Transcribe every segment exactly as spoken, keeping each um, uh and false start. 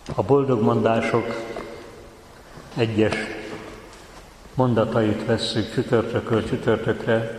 A boldogmondások egyes mondatait vesszük csütörtökről csütörtökre,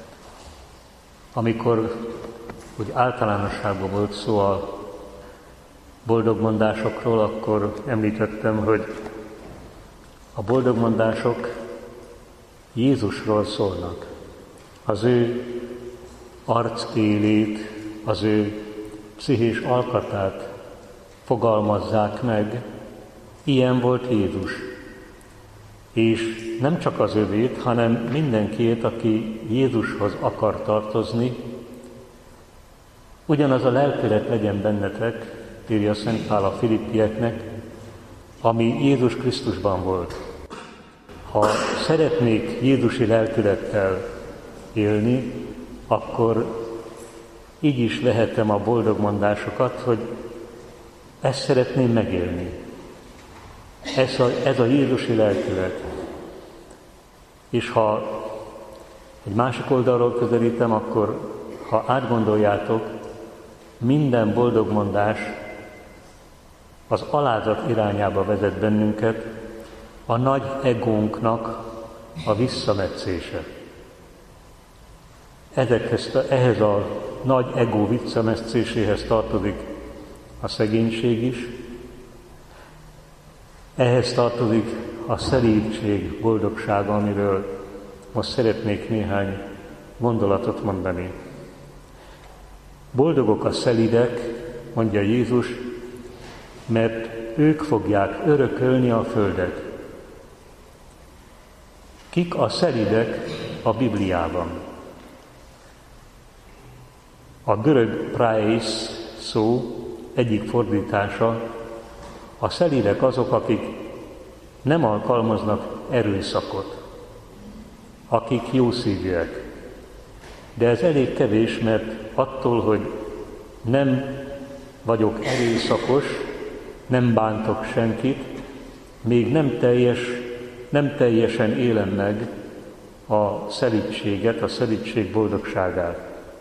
amikor úgy általánosságban volt szó a boldogmondásokról, akkor említettem, hogy a boldogmondások Jézusról szólnak. Az ő arcélét, az ő pszichés alkatát fogalmazzák meg. Ilyen volt Jézus. És nem csak az övét, hanem mindenkiét, aki Jézushoz akar tartozni. Ugyanaz a lelkület legyen bennetek, írja Szent Pál a Filippieknek, ami Jézus Krisztusban volt. Ha szeretnék jézusi lelkülettel élni, akkor így is vehetem a boldogmondásokat, hogy ezt szeretném megélni. Ez a, ez a jézusi lelkület. És ha egy másik oldalról közelítem, akkor ha átgondoljátok, minden boldogmondás az alázat irányába vezet bennünket, a nagy egónknak a visszametszése. Ezekhez, ehhez a nagy egó visszametszéséhez tartozik a szegénység is, ehhez tartozik a szelídség boldogsága, amiről most szeretnék néhány gondolatot mondani. Boldogok a szelídek, mondja Jézus, mert ők fogják örökölni a földet. Kik a szelídek a Bibliában? A görög praeis szó egyik fordítása, a szelídek azok, akik nem alkalmaznak erőszakot, akik jószívűek. De ez elég kevés, mert attól, hogy nem vagyok erőszakos, nem bántok senkit, még nem, teljes, nem teljesen élem meg a szelídséget, a szelídség boldogságát.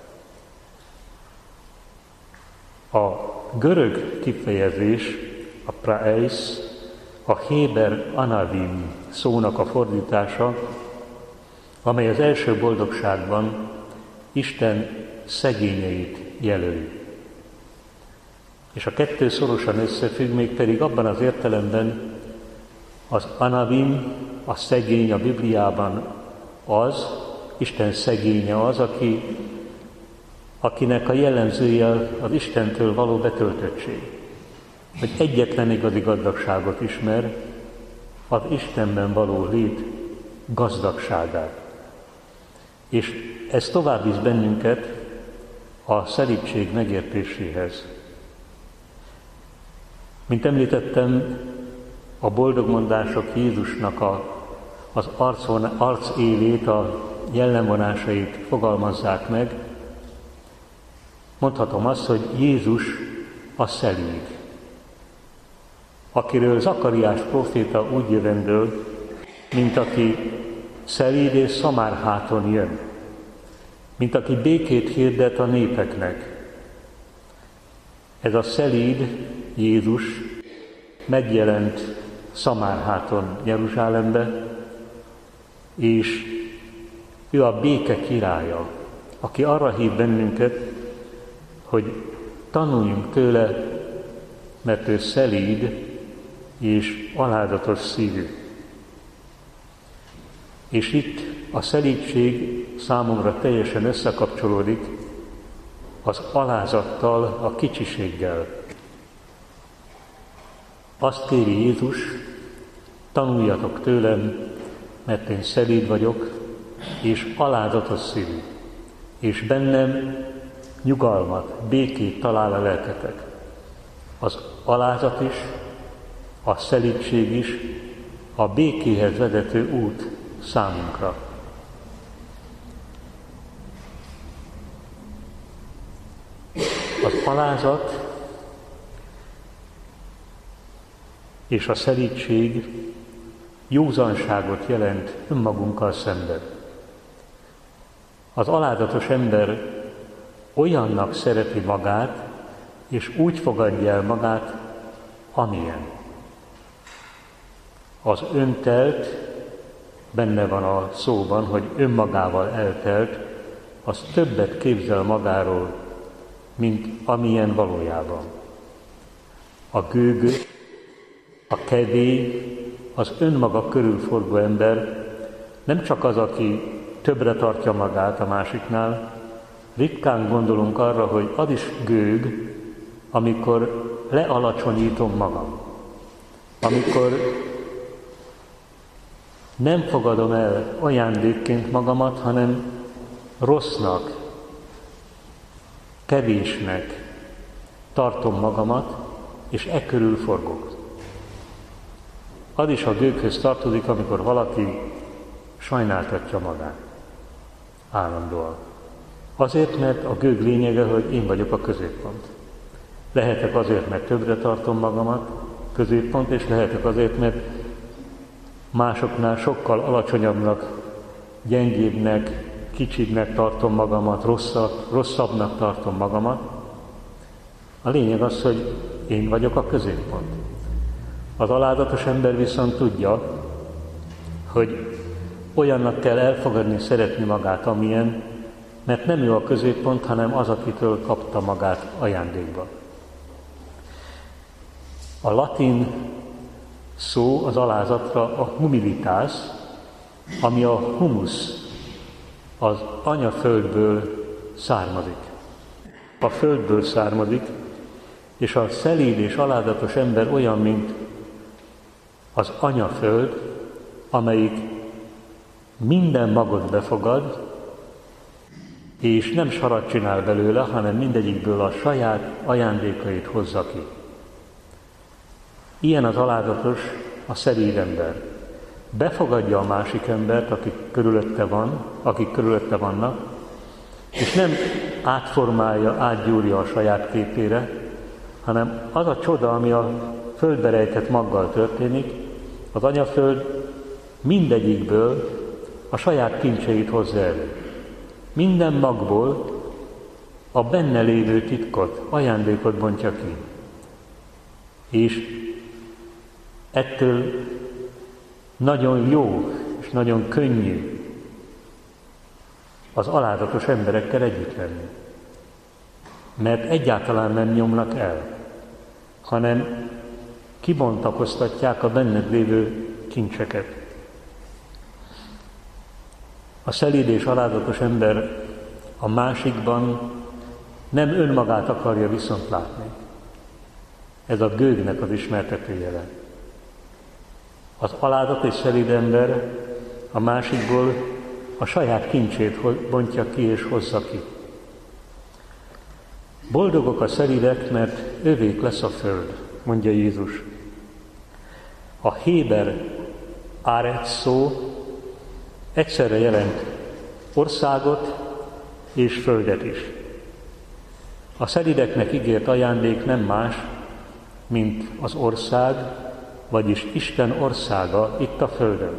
A görög kifejezés, a praeis, a héber anavim szónak a fordítása, amely az első boldogságban Isten szegényeit jelöli. És a kettő szorosan összefügg, mégpedig abban az értelemben az anavim, a szegény a Bibliában az, Isten szegénye az, aki, akinek a jellemzője az Istentől való betöltöttség. Hogy egyetlen igazi gazdagságot ismer, az Istenben való lét gazdagságát. És ez tovább visz bennünket a szelídség megértéséhez. Mint említettem, a boldogmondások Jézusnak a, az arcon, arcélét, a jellemvonásait fogalmazzák meg. Mondhatom azt, hogy Jézus a szelíd, akiről Zakariás próféta úgy jövendől, mint aki szelíd és szamárháton jön, mint aki békét hirdet a népeknek. Ez a szelíd Jézus megjelent Szamárháton, Jeruzsálembe, és ő a béke királya, aki arra hív bennünket, hogy tanuljunk tőle, mert ő szelíd és alázatos szívű. És itt a szelídség számomra teljesen összekapcsolódik az alázattal, a kicsiséggel. Azt kéri Jézus, tanuljatok tőlem, mert én szelíd vagyok, és alázatos szívű, és bennem nyugalmat, békét talál a lelketek. Az alázat is, a szelídség is a békéhez vezető út számunkra. Az alázat és a szelídség józanságot jelent önmagunkkal szemben. Az alázatos ember olyannak szereti magát, és úgy fogadja el magát, amilyen. Az öntelt, benne van a szóban, hogy önmagával eltelt, az többet képzel magáról, mint amilyen valójában. A gőgő, a kevély, az önmaga körül forgó ember nem csak az, aki többre tartja magát a másiknál, ritkán gondolunk arra, hogy az is gőg, amikor lealacsonyítom magam, amikor nem fogadom el ajándékként magamat, hanem rossznak, kevésnek tartom magamat, és e körül forgok. Az is a gőghöz tartozik, amikor valaki sajnáltatja magát állandóan. Azért, mert a gőg lényege, hogy én vagyok a középpont. Lehetek azért, mert többre tartom magamat, középpont, és lehetek azért, mert másoknál sokkal alacsonyabbnak, gyengébbnek, kicsibbnek tartom magamat, rosszabb, rosszabbnak tartom magamat. A lényeg az, hogy én vagyok a középpont. Az alázatos ember viszont tudja, hogy olyannak kell elfogadni, szeretni magát, amilyen, mert nem ő a középpont, hanem az, akitől kapta magát ajándékba. A latin szó az alázatra a humilitas, ami a humus, az anyaföldből származik. A földből származik, és a szelíd és alázatos ember olyan, mint az anyaföld, amelyik minden magot befogad, és nem sarat csinál belőle, hanem mindegyikből a saját ajándékait hozza ki. Ilyen az alázatos, a szelíd ember. Befogadja a másik embert, akik körülötte van, akik körülötte vannak, és nem átformálja, átgyúrja a saját képére, hanem az a csoda, ami a földbe rejtett maggal történik, az anyaföld mindegyikből a saját kincseit hozza elő. Minden magból a benne lévő titkot, ajándékot bontja ki. És ettől nagyon jó és nagyon könnyű az alázatos emberekkel együtt lenni. Mert egyáltalán nem nyomnak el, hanem kibontakoztatják a benned lévő kincseket. A szelíd és alázatos ember a másikban nem önmagát akarja viszont látni. Ez a gőgnek az ismertetőjele. Az alázat és szelíd ember a másikból a saját kincsét bontja ki és hozza ki. Boldogok a szelídek, mert övék lesz a föld, mondja Jézus. A héber áretsz szó egyszerre jelent országot és földet is. A szelídeknek ígért ajándék nem más, mint az ország, vagyis Isten országa itt a földön,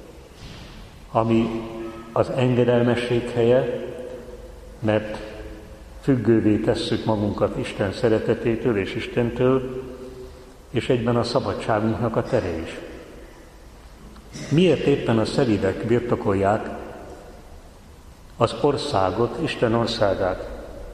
ami az engedelmesség helye, mert függővé tesszük magunkat Isten szeretetétől és Istentől, és egyben a szabadságunknak a tere is. Miért éppen a szelídek birtokolják az országot, Isten országát?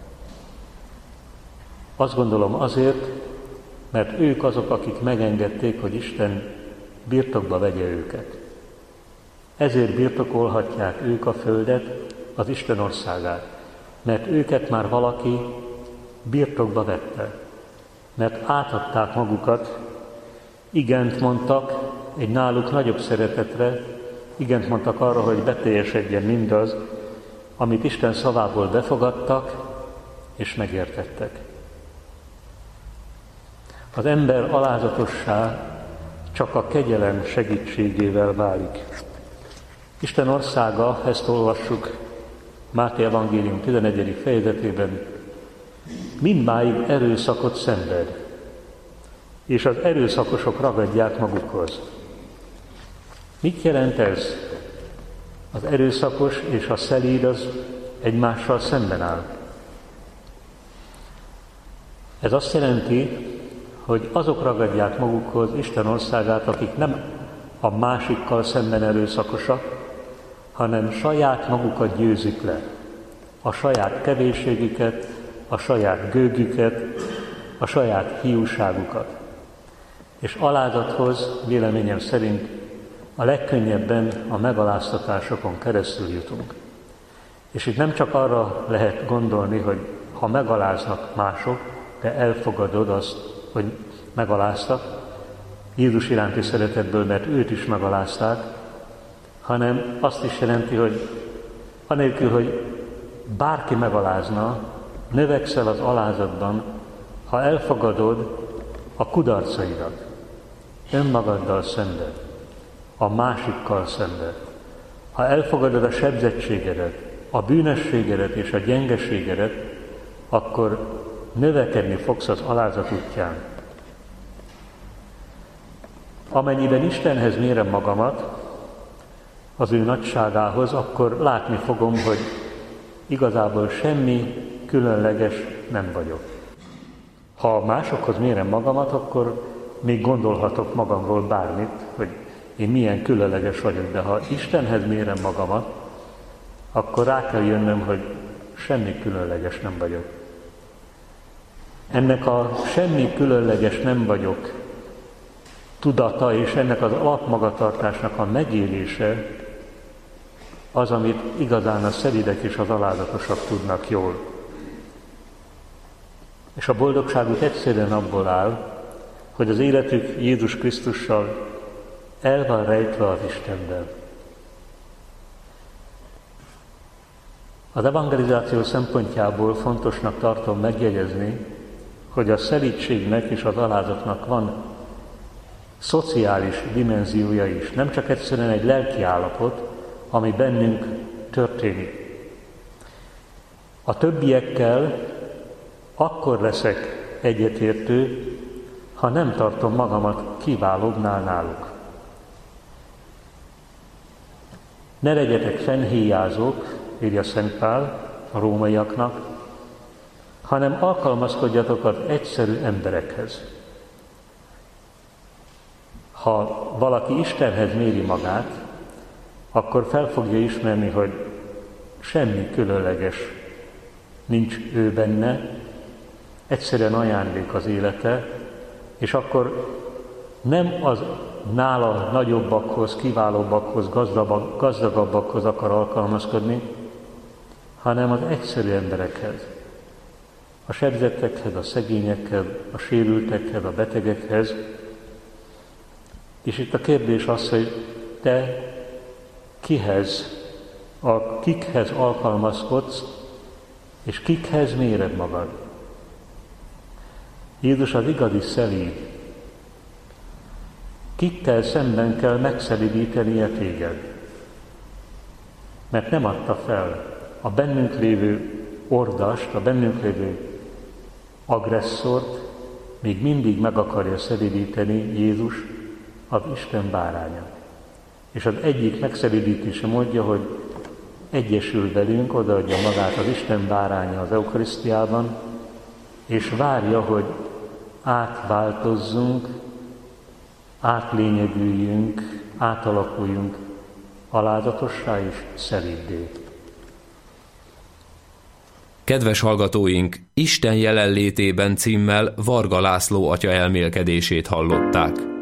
Azt gondolom azért, mert ők azok, akik megengedték, hogy Isten birtokba vegye őket. Ezért birtokolhatják ők a földet, az Isten országát, mert őket már valaki birtokba vette, mert átadták magukat, igent mondtak egy náluk nagyobb szeretetre, igent mondtak arra, hogy beteljesedjen mindaz, amit Isten szavából befogadtak és megértettek. Az ember alázatossá csak a kegyelem segítségével válik. Isten országa, ezt olvassuk Máté evangélium tizenegyedik fejezetében, mindmáig erőszakot szenved, és az erőszakosok ragadják magukhoz. Mit jelent ez? Az erőszakos és a szelíd az egymással szemben áll. Ez azt jelenti, hogy azok ragadják magukhoz Isten országát, akik nem a másikkal szemben erőszakosak, hanem saját magukat győzik le, a saját kevésségüket, a saját gőgüket, a saját hiúságukat. És alázathoz véleményem szerint a legkönnyebben a megaláztatásokon keresztül jutunk. És itt nem csak arra lehet gondolni, hogy ha megaláznak mások, te elfogadod azt, hogy megaláztak, Jézus iránti szeretetből, mert őt is megalázták, hanem azt is jelenti, hogy anélkül, hogy bárki megalázna, növekszel az alázatban, ha elfogadod a kudarcaidat, önmagaddal szemben, a másikkal szemben. Ha elfogadod a sebzettségedet, a bűnösségedet és a gyengeségedet, akkor növekedni fogsz az alázat útján. Amennyiben Istenhez mérem magamat, az ő nagyságához, akkor látni fogom, hogy igazából semmi különleges nem vagyok. Ha másokhoz mérem magamat, akkor még gondolhatok magamról bármit, hogy én milyen különleges vagyok, de ha Istenhez mérem magamat, akkor rá kell jönnöm, hogy semmi különleges nem vagyok. Ennek a semmi különleges nem vagyok tudata és ennek az alapmagatartásnak a megélése az, amit igazán a szelídek és az alázatosak tudnak jól. És a boldogságuk egyszerűen abból áll, hogy az életük Jézus Krisztussal el van rejtve az Istenben. Az evangelizáció szempontjából fontosnak tartom megjegyezni, hogy a szelídségnek és az alázatnak van szociális dimenziója is, nem csak egyszerűen egy lelki állapot, ami bennünk történik. A többiekkel akkor leszek egyetértő, ha nem tartom magamat kiválóbbnál náluk. Ne legyetek fennhéjázók, írja Szent Pál a rómaiaknak, hanem alkalmazkodjatok az egyszerű emberekhez. Ha valaki Istenhez méri magát, akkor fel fogja ismerni, hogy semmi különleges nincs ő benne, egyszerűen ajándék az élete, és akkor nem az nála nagyobbakhoz, kiválóbbakhoz, gazdagabbakhoz akar alkalmazkodni, hanem az egyszerű emberekhez, a sebzettekhez, a szegényekhez, a sérültekhez, a betegekhez. És itt a kérdés az, hogy te kihez, a kikhez alkalmazkodsz, és kikhez méred magad. Jézus az igazi szelíd. Kikkel szemben kell megszelídítenie téged? Mert nem adta fel a bennünk lévő ordast, a bennünk lévő agresszort, még mindig meg akarja szelídíteni Jézus, az Isten báránya. És az egyik megszelídítése módja, hogy egyesül velünk, odaadja magát az Isten báránya az eukarisztiában, és várja, hogy átváltozzunk, átlényegüljünk, átalakuljunk alázatossá és szelíddé. Kedves hallgatóink, Isten jelenlétében címmel Varga László atya elmélkedését hallották.